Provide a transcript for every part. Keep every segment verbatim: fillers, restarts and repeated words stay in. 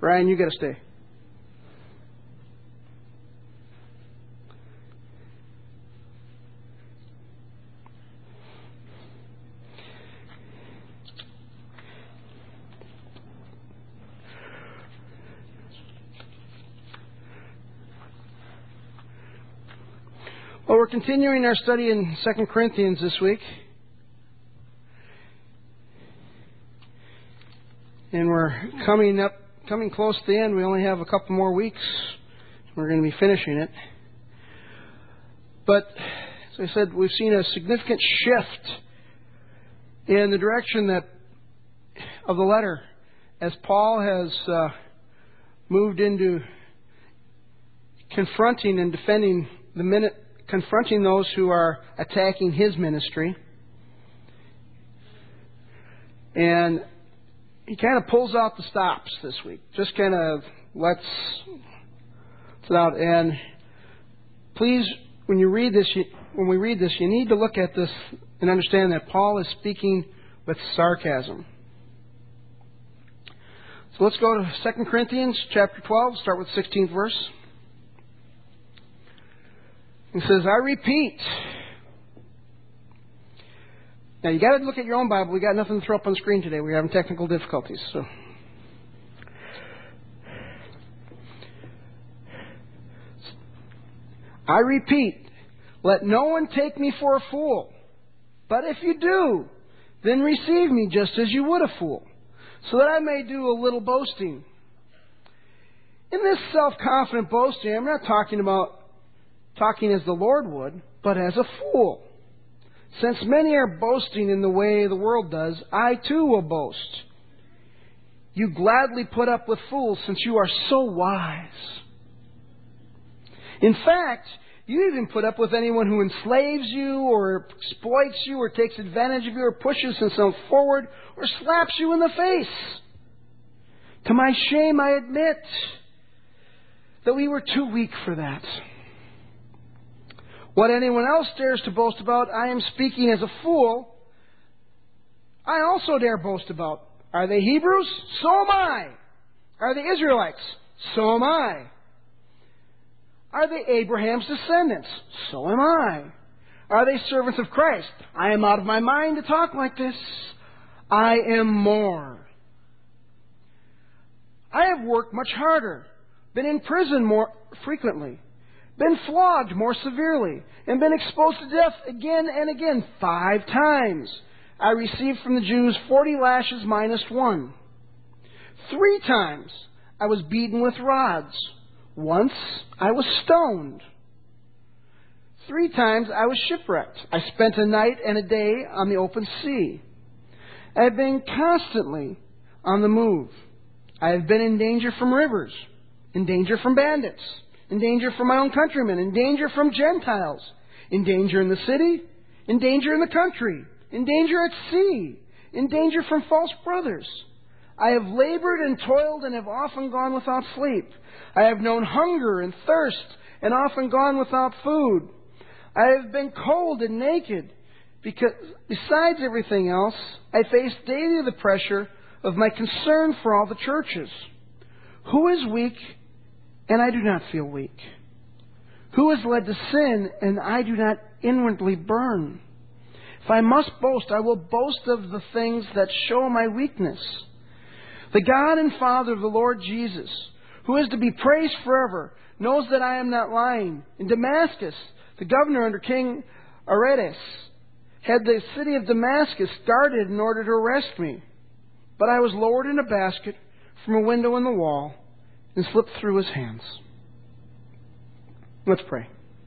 Ryan, you got to stay. Well, we're continuing our study in Second Corinthians this week. And we're coming up, coming close to the end. We only have a couple more weeks. We're going to be finishing it. But, as I said, we've seen a significant shift in the direction that of the letter as Paul has uh, moved into confronting and defending the minute. confronting those who are attacking his ministry. And he kind of pulls out the stops this week. Just kind of lets it out. And please, when you read this, you, when we read this, you need to look at this and understand that Paul is speaking with sarcasm. So let's go to Second Corinthians chapter twelve, start with the sixteenth verse. He says, I repeat. Now, you got to look at your own Bible. We got nothing to throw up on the screen today. We're having technical difficulties. So, I repeat, let no one take me for a fool. But if you do, then receive me just as you would a fool, so that I may do a little boasting. In this self-confident boasting, I'm not talking about talking as the Lord would, but as a fool. Since many are boasting in the way the world does, I too will boast. You gladly put up with fools since you are so wise. In fact, you even put up with anyone who enslaves you or exploits you or takes advantage of you or pushes himself forward or slaps you in the face. To my shame, I admit that we were too weak for that. What anyone else dares to boast about, I am speaking as a fool. I also dare boast about. Are they Hebrews? So am I. Are they Israelites? So am I. Are they Abraham's descendants? So am I. Are they servants of Christ? I am out of my mind to talk like this. I am more. I have worked much harder, been in prison more frequently, been flogged more severely, and been exposed to death again and again, five times. I received from the Jews forty lashes minus one. Three times I was beaten with rods. Once I was stoned. Three times I was shipwrecked. I spent a night and a day on the open sea. I have been constantly on the move. I have been in danger from rivers, in danger from bandits, in danger from my own countrymen, in danger from Gentiles, in danger in the city, in danger in the country, in danger at sea, in danger from false brothers. I have labored and toiled and have often gone without sleep. I have known hunger and thirst and often gone without food. I have been cold and naked. Because besides everything else, I face daily the pressure of my concern for all the churches. Who is weak and I do not feel weak? Who is led to sin and I do not inwardly burn? If I must boast, I will boast of the things that show my weakness. The God and Father of the Lord Jesus, who is to be praised forever, knows that I am not lying. In Damascus, the governor under King Aretas had the city of Damascus guarded in order to arrest me. But I was lowered in a basket from a window in the wall and slipped through his hands. Let's pray.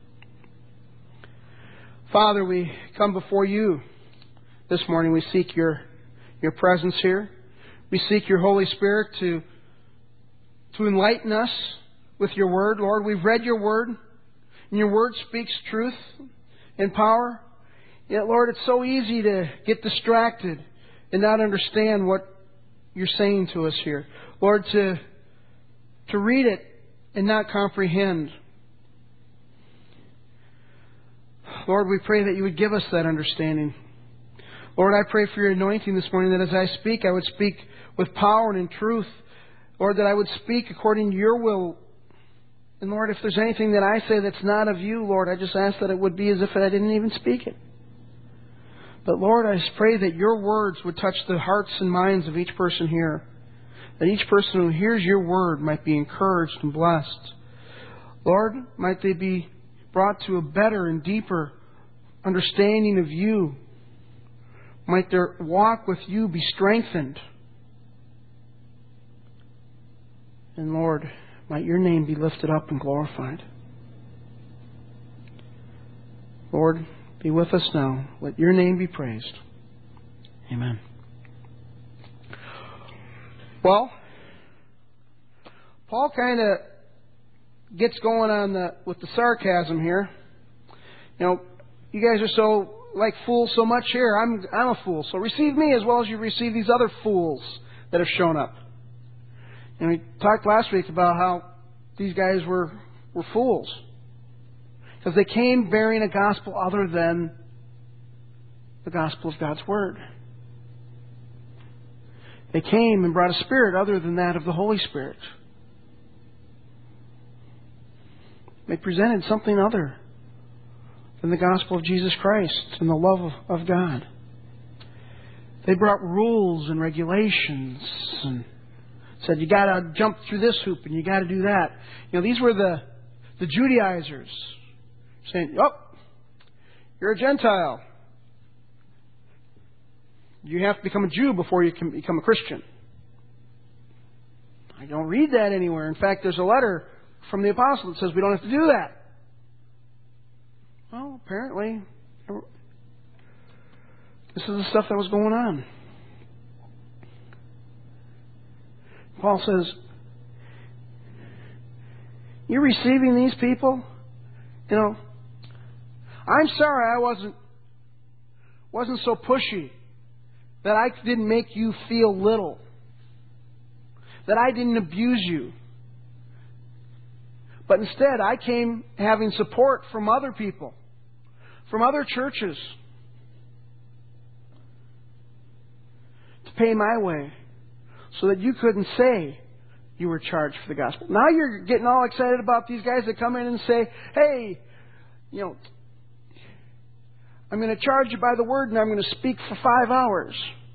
Father, we come before you this morning. We seek your, your presence here. We seek your Holy Spirit to, to enlighten us with your word. Lord, we've read your word, and your word speaks truth and power. Yet, Lord, it's so easy to get distracted and not understand what you're saying to us here. Lord, to, to read it and not comprehend. Lord, we pray that you would give us that understanding. Lord, I pray for your anointing this morning, that as I speak, I would speak with power and in truth, Lord, that I would speak according to your will. And Lord, if there's anything that I say that's not of you, Lord, I just ask that it would be as if I didn't even speak it. But Lord, I just pray that your words would touch the hearts and minds of each person here. That each person who hears your word might be encouraged and blessed. Lord, might they be brought to a better and deeper understanding of you. Might their walk with you be strengthened. And Lord, might your name be lifted up and glorified. Lord, be with us now. Let your name be praised. Amen. Well, Paul kind of gets going on the with the sarcasm here. You know, you guys are so like fools so much here. I'm I'm a fool. So receive me as well as you receive these other fools that have shown up. And we talked last week about how these guys were were fools. Because they came bearing a gospel other than the gospel of God's Word. They came and brought a spirit other than that of the Holy Spirit. They presented something other than the gospel of Jesus Christ and the love of, of God. They brought rules and regulations and said, you got to jump through this hoop and you got to do that. You know, these were the, the Judaizers saying, oh, you're a Gentile. You have to become a Jew before you can become a Christian. I don't read that anywhere. In fact, there's a letter from the apostle that says we don't have to do that. Well, apparently, this is the stuff that was going on. Paul says, you're receiving these people? You know, I'm sorry I wasn't wasn't so pushy, that I didn't make you feel little, that I didn't abuse you. But instead, I came having support from other people, from other churches, to pay my way, so that you couldn't say you were charged for the gospel. Now you're getting all excited about these guys that come in and say, hey, you know, I'm going to charge you by the word and I'm going to speak for five hours.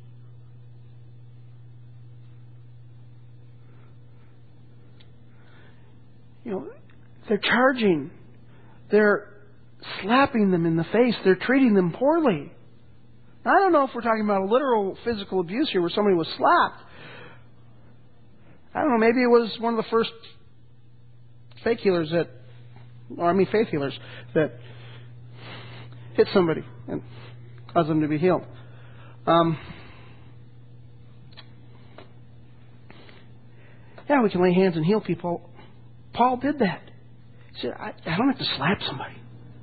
You know, they're charging. They're slapping them in the face. They're treating them poorly. Now, I don't know if we're talking about a literal physical abuse here where somebody was slapped. I don't know, maybe it was one of the first fake healers that, or I mean faith healers, that hit somebody and caused them to be healed. Um, yeah, we can lay hands and heal people. Paul did that. He said, I, I don't have to slap somebody.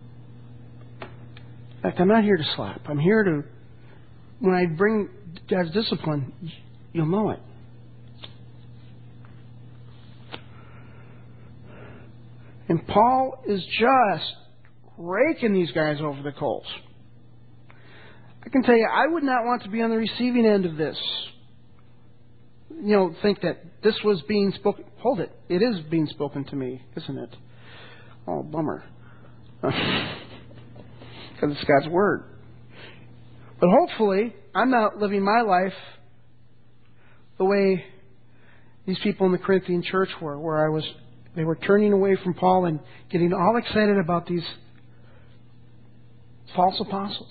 In fact, I'm not here to slap. I'm here to, when I bring God's discipline, you'll know it. And Paul is just raking these guys over the coals. I can tell you, I would not want to be on the receiving end of this. You know, think that this was being spoken. Hold it. It is being spoken to me, isn't it? Oh, bummer. Because it's God's Word. But hopefully, I'm not living my life the way these people in the Corinthian church were, where I was... They were turning away from Paul and getting all excited about these false apostles.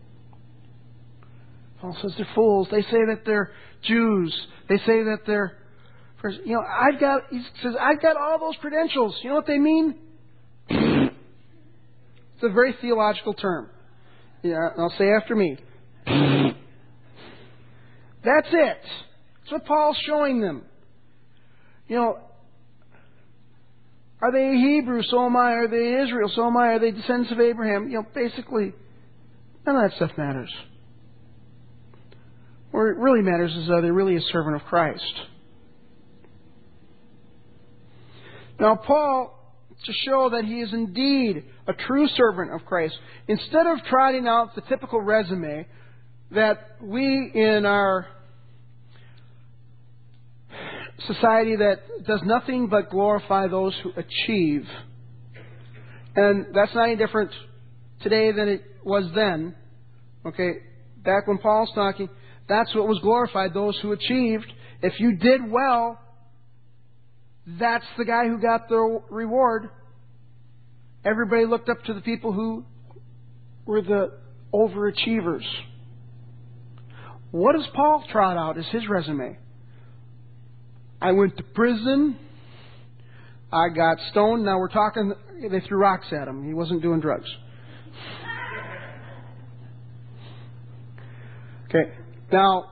Paul says they're fools. They say that they're Jews. They say that they're, you know, I've got, he says, I've got all those credentials. You know what they mean? It's a very theological term. Yeah, I'll say after me. That's it. That's what Paul's showing them. You know, are they Hebrew? So am I. Are they Israel? So am I. Are they descendants of Abraham? You know, basically, none of that stuff matters. What really matters is are they really a servant of Christ? Now, Paul, to show that he is indeed a true servant of Christ, instead of trotting out the typical resume that we in our society that does nothing but glorify those who achieve. And that's not any different today than it was then. Okay, back when Paul's talking, that's what was glorified, those who achieved. If you did well, that's the guy who got the reward. Everybody looked up to the people who were the overachievers. What does Paul trot out as his resume? I went to prison. I got stoned. Now we're talking, they threw rocks at him. He wasn't doing drugs. Okay. Now,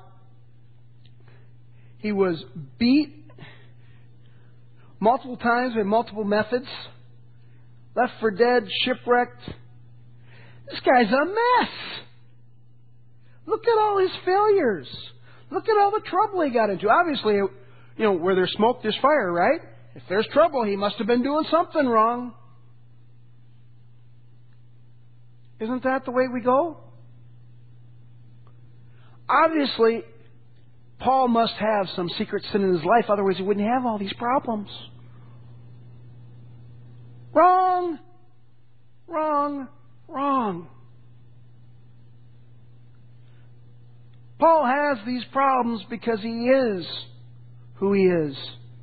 he was beat multiple times in multiple methods, left for dead, shipwrecked. This guy's a mess. Look at all his failures. Look at all the trouble he got into. Obviously, you know, where there's smoke, there's fire, right? If there's trouble, he must have been doing something wrong. Isn't that the way we go? Obviously, Paul must have some secret sin in his life, otherwise he wouldn't have all these problems. Wrong! Wrong! Wrong! Paul has these problems because he is who he is.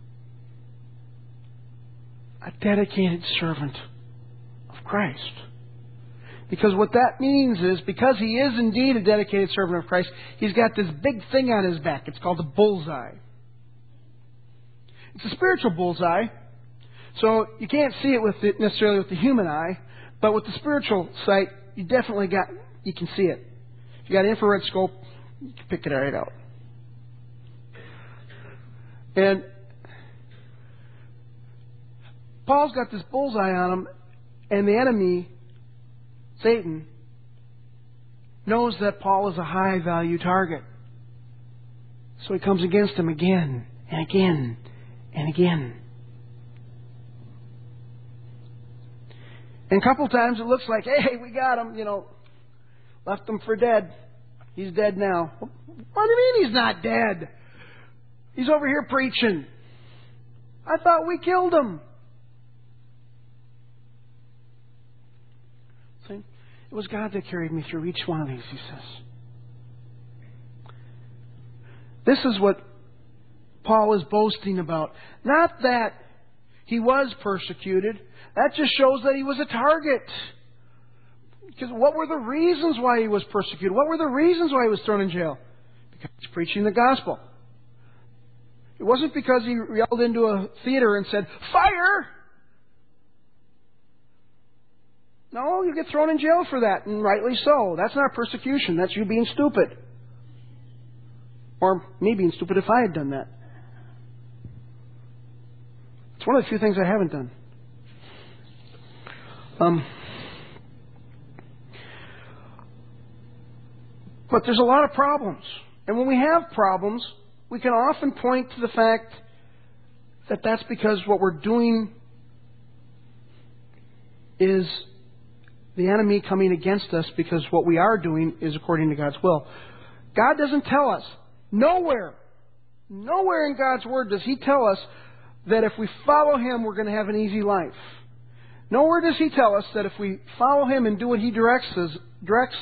A dedicated servant of Christ. Because what that means is, because he is indeed a dedicated servant of Christ, he's got this big thing on his back. It's called a bullseye. It's a spiritual bullseye. So you can't see it with the, necessarily with the human eye, but with the spiritual sight, you definitely got, you can see it. If you got an infrared scope, you can pick it right out. And Paul's got this bullseye on him, and the enemy, Satan, knows that Paul is a high-value target. So he comes against him again and again and again. And a couple times it looks like, hey, we got him, you know, left him for dead. He's dead now. What do you mean he's not dead? He's over here preaching. I thought we killed him. See? It was God that carried me through each one of these, he says. This is what Paul is boasting about. Not that he was persecuted. That just shows that he was a target. Because what were the reasons why he was persecuted? What were the reasons why he was thrown in jail? Because he's preaching the gospel. It wasn't because he yelled into a theater and said, "Fire!" No, you get thrown in jail for that, and rightly so. That's not persecution. That's you being stupid. Or me being stupid if I had done that. It's one of the few things I haven't done. Um, but there's a lot of problems. And when we have problems, we can often point to the fact that that's because what we're doing is the enemy coming against us, because what we are doing is according to God's will. God doesn't tell us, nowhere, nowhere in God's Word does He tell us that if we follow Him, we're going to have an easy life. Nowhere does He tell us that if we follow Him and do what He directs us, directs,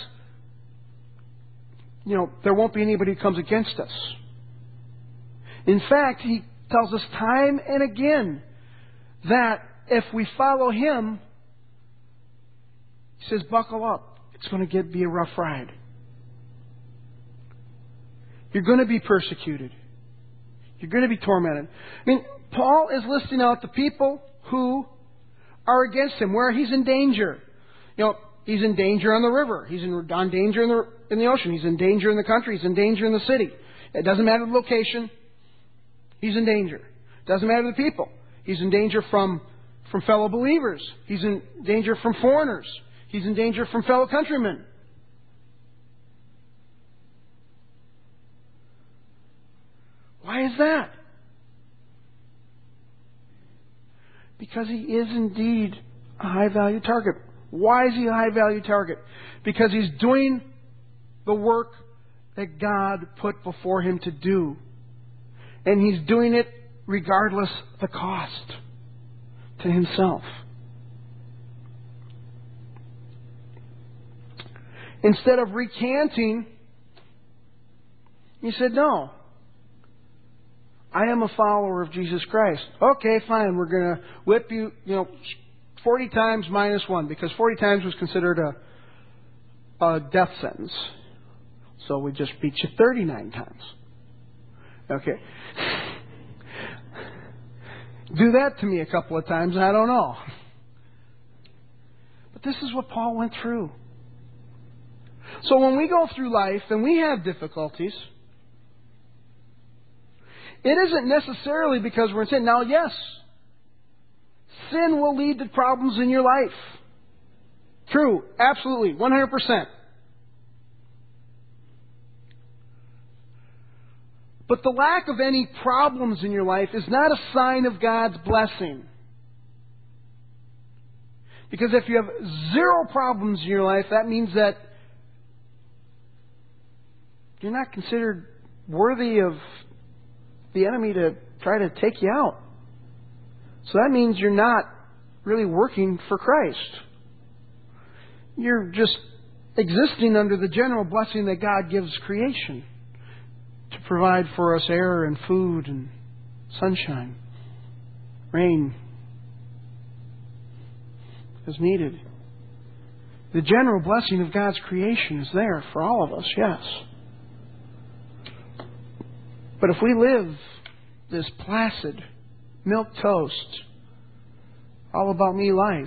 you know, there won't be anybody who comes against us. In fact, He tells us time and again that if we follow Him, He says, buckle up. It's going to get be a rough ride. You're going to be persecuted. You're going to be tormented. I mean, Paul is listing out the people who are against him, where he's in danger. You know, he's in danger on the river. He's in on danger in the in the ocean. He's in danger in the country. He's in danger in the city. It doesn't matter the location. He's in danger. It doesn't matter the people. He's in danger from from fellow believers. He's in danger from foreigners. He's in danger from fellow countrymen. Why is that? Because he is indeed a high-value target. Why is he a high-value target? Because he's doing the work that God put before him to do. And he's doing it regardless the cost to Himself. Instead of recanting, He said, no, I am a follower of Jesus Christ. Okay, fine, we're going to whip you, you know, forty times minus one, because forty times was considered a, a death sentence. So we just beat you thirty-nine times. Okay. Do that to me a couple of times, and I don't know. But this is what Paul went through. So when we go through life and we have difficulties, it isn't necessarily because we're in sin. Now, yes, sin will lead to problems in your life. True, absolutely, one hundred percent. But the lack of any problems in your life is not a sign of God's blessing. Because if you have zero problems in your life, that means that you're not considered worthy of the enemy to try to take you out. So that means you're not really working for Christ. You're just existing under the general blessing that God gives creation to provide for us air and food and sunshine, rain as needed. The general blessing of God's creation is there for all of us, yes. But if we live this placid, milquetoast, all about me life,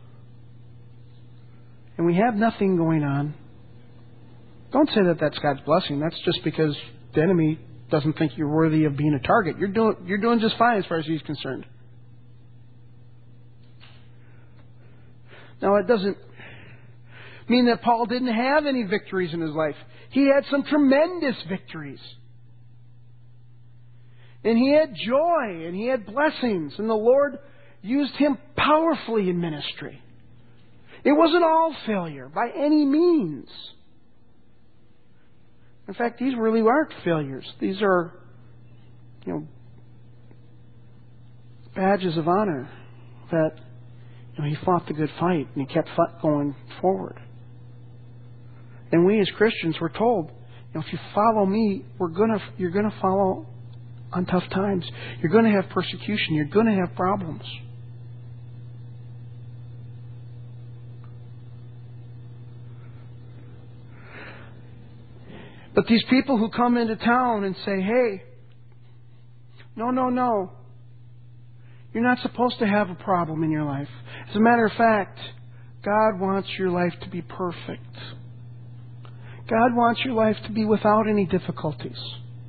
and we have nothing going on, don't say that that's God's blessing. That's just because the enemy doesn't think you're worthy of being a target. You're doing, you're doing just fine as far as He's concerned. Now, it doesn't mean that Paul didn't have any victories in his life. He had some tremendous victories. And he had joy, and he had blessings, and the Lord used him powerfully in ministry. It wasn't all failure by any means. In fact, these really aren't failures. These are, you know, badges of honor that, you know, he fought the good fight and he kept going forward. And we as Christians were told, you know, if you follow me, we're gonna, you're going to follow on tough times. You're going to have persecution. You're going to have problems. But these people who come into town and say, hey, no, no, no, you're not supposed to have a problem in your life. As a matter of fact, God wants your life to be perfect. God wants your life to be without any difficulties.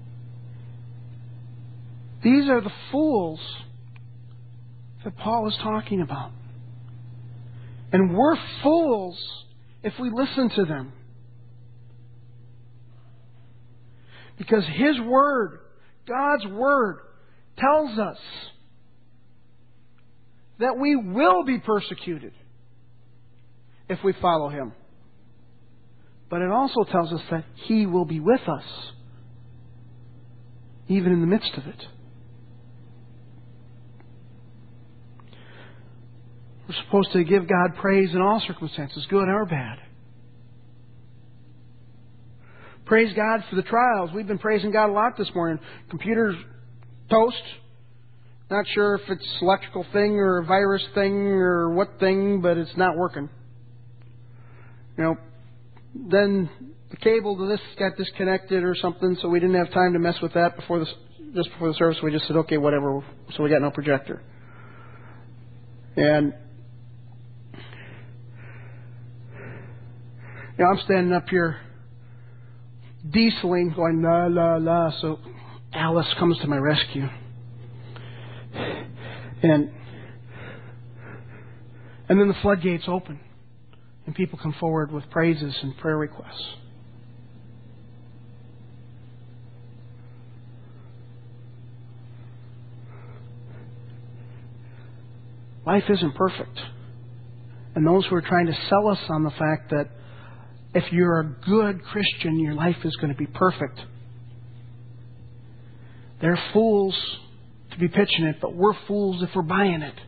These are the fools that Paul is talking about. And we're fools if we listen to them. Because His Word, God's Word, tells us that we will be persecuted if we follow Him. But it also tells us that He will be with us, even in the midst of it. We're supposed to give God praise in all circumstances, good or bad. Praise God for the trials. We've been praising God a lot this morning. Computer's toast. Not sure if it's an electrical thing or a virus thing or what thing, but it's not working. You know, then the cable to this got disconnected or something, so we didn't have time to mess with that before the, just before the service. We just said, okay, whatever. So we got no projector. And you know, I'm standing up here dieseling, going la la la. So Alice comes to my rescue, and and then the floodgates open, and people come forward with praises and prayer requests. Life isn't perfect, and those who are trying to sell us on the fact that if you're a good Christian, your life is going to be perfect, they're fools to to be pitching it, but we're fools if we're buying it.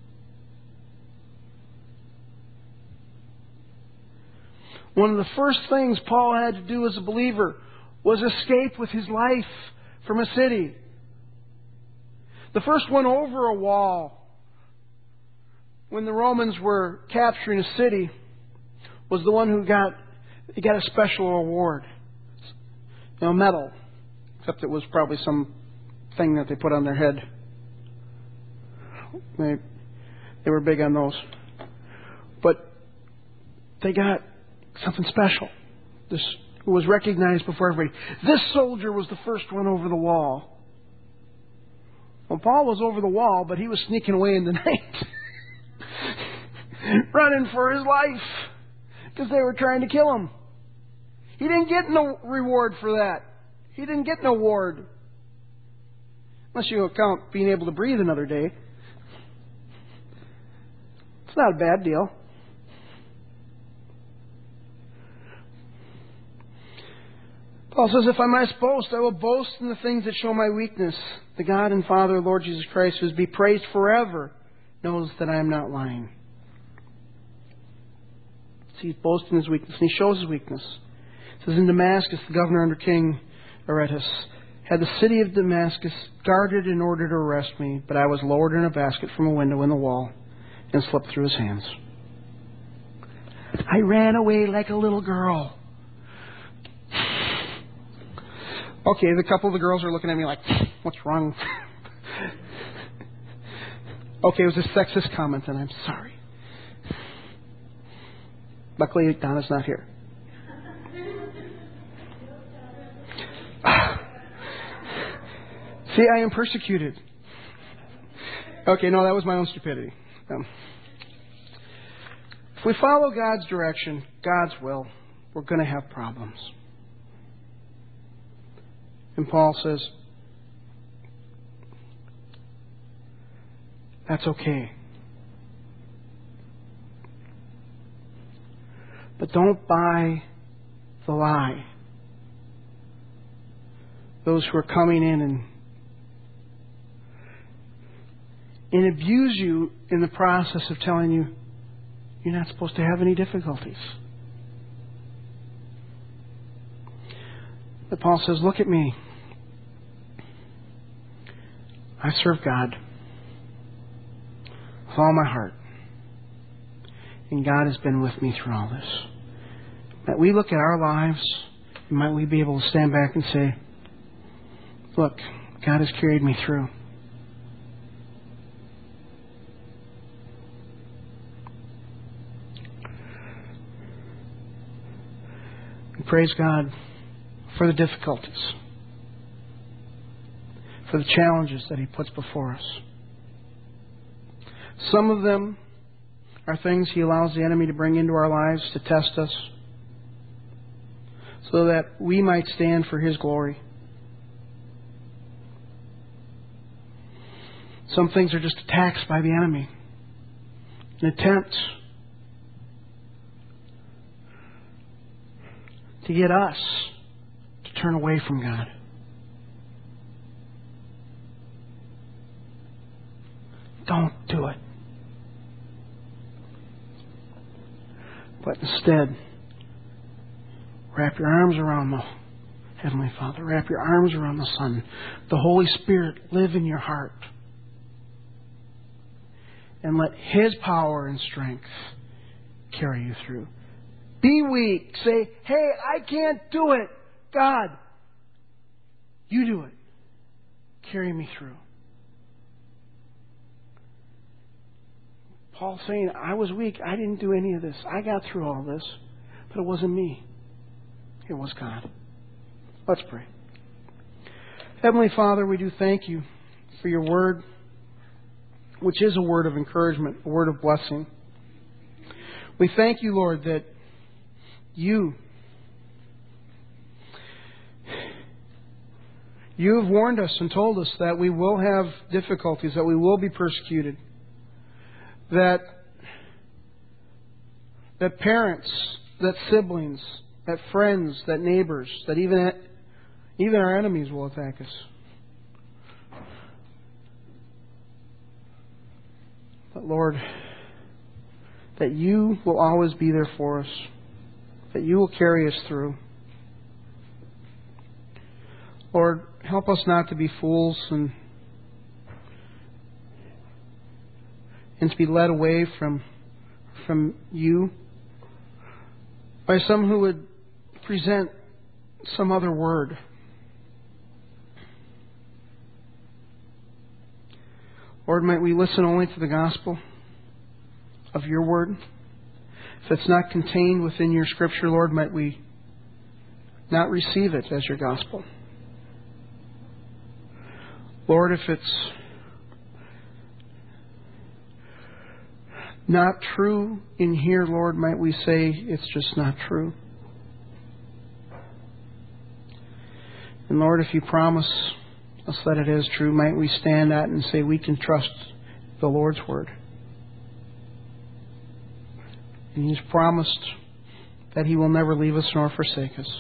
One of the first things Paul had to do as a believer was escape with his life from a city. The first one over a wall when the Romans were capturing a city was the one who got he got a special award. You know, a medal. Except it was probably some thing that they put on their head. They, they were big on those. But they got something special. This was recognized before everybody. This soldier was the first one over the wall. Well, Paul was over the wall, but he was sneaking away in the night. Running for his life. Because they were trying to kill him. He didn't get no reward for that. He didn't get no award. Unless you account being able to breathe another day. It's not a bad deal. Paul says, if I must boast, I will boast in the things that show my weakness. The God and Father, Lord Jesus Christ, who is be praised forever, knows that I am not lying. So he's boasting in his weakness, and he shows his weakness. It says, in Damascus, the governor under King Aretas had the city of Damascus guarded in order to arrest me, but I was lowered in a basket from a window in the wall and slipped through his hands. I ran away like a little girl. Okay, the couple of the girls are looking at me like, what's wrong? Okay, it was a sexist comment, and I'm sorry. Luckily, Donna's not here. See, I am persecuted. Okay, no, that was my own stupidity. Um, if we follow God's direction, God's will, we're going to have problems. And Paul says, that's okay. But don't buy the lie. Those who are coming in and, and abuse you in the process of telling you you're not supposed to have any difficulties. But Paul says, look at me. I serve God with all my heart. And God has been with me through all this. That we look at our lives, and might we be able to stand back and say, look, God has carried me through. And praise God for the difficulties, for the challenges that He puts before us. Some of them are things He allows the enemy to bring into our lives to test us so that we might stand for His glory. Some things are just attacks by the enemy, an attempt to get us to turn away from God. Don't do it. But instead, wrap your arms around the Heavenly Father. Wrap your arms around the Son. The Holy Spirit live in your heart. And let His power and strength carry you through. Be weak. Say, hey, I can't do it. God, you do it. Carry me through. Paul's saying, I was weak. I didn't do any of this. I got through all this. But it wasn't me. It was God. Let's pray. Heavenly Father, we do thank You for Your word, which is a word of encouragement, a word of blessing. We thank You, Lord, that You, You have warned us and told us that we will have difficulties, that we will be persecuted, that, that parents, that siblings, that friends, that neighbors, that even, even our enemies will attack us. But Lord, that You will always be there for us, that You will carry us through. Lord, help us not to be fools and and to be led away from from You by some who would present some other word. Lord, might we listen only to the gospel of Your word. If it's not contained within Your Scripture, Lord, might we not receive it as Your gospel. Lord, if it's not true in here, Lord, might we say it's just not true. And Lord, if You promise us that it is true, might we stand at it and say we can trust the Lord's word. And He's promised that He will never leave us nor forsake us.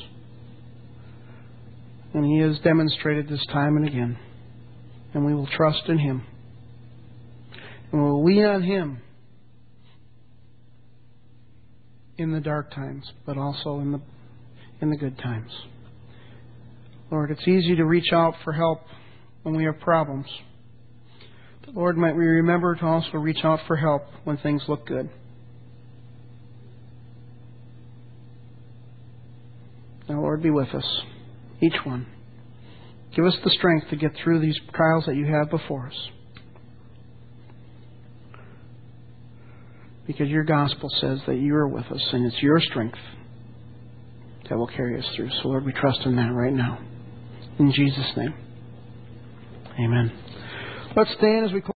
And He has demonstrated this time and again. And we will trust in Him. And we will lean on Him in the dark times, but also in the in the good times. Lord, it's easy to reach out for help when we have problems. But Lord, might we remember to also reach out for help when things look good. Now, Lord, be with us, each one. Give us the strength to get through these trials that You have before us. Because Your gospel says that You are with us, and it's Your strength that will carry us through. So, Lord, we trust in that right now. In Jesus' name. Amen. Let's stand as we close.